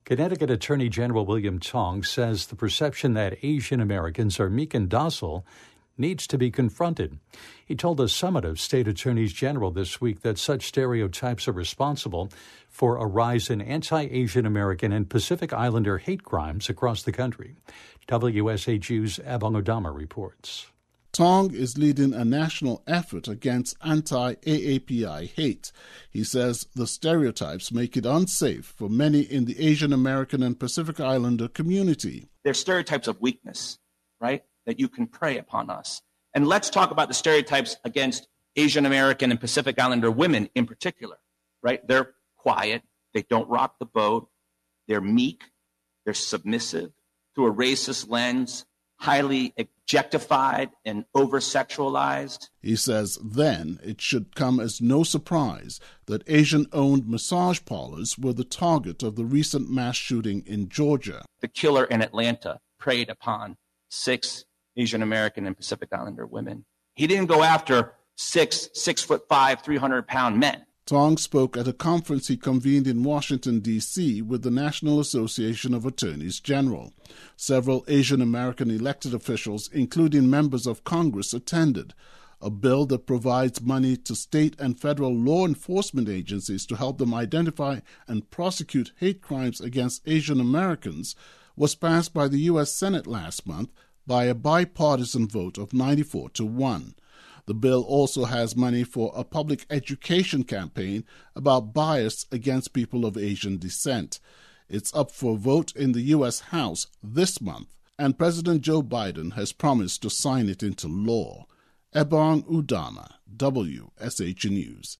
Connecticut Attorney General William Tong says the perception that Asian Americans are meek and docile needs to be confronted. He told a summit of state attorneys general this week that such stereotypes are responsible for a rise in anti-Asian American and Pacific Islander hate crimes across the country. WSHU's Abong Odama reports. Tong is leading a national effort against anti-AAPI hate. He says the stereotypes make it unsafe for many in the Asian American and Pacific Islander community. They're stereotypes of weakness, right, that you can prey upon us. And let's talk about the stereotypes against Asian American and Pacific Islander women in particular, right? They're quiet, they don't rock the boat, they're meek, they're submissive, through a racist lens, highly objectified and over-sexualized. He says then it should come as no surprise that Asian-owned massage parlors were the target of the recent mass shooting in Georgia. The killer in Atlanta preyed upon 6 Asian American and Pacific Islander women. He didn't go after 6'5", 300-pound men. Tong spoke at a conference he convened in Washington, D.C. with the National Association of Attorneys General. Several Asian American elected officials, including members of Congress, attended. A bill that provides money to state and federal law enforcement agencies to help them identify and prosecute hate crimes against Asian Americans was passed by the U.S. Senate last month by a bipartisan vote of 94-1. The bill also has money for a public education campaign about bias against people of Asian descent. It's up for vote in the U.S. House this month, and President Joe Biden has promised to sign it into law. Abong Udama, WSH News.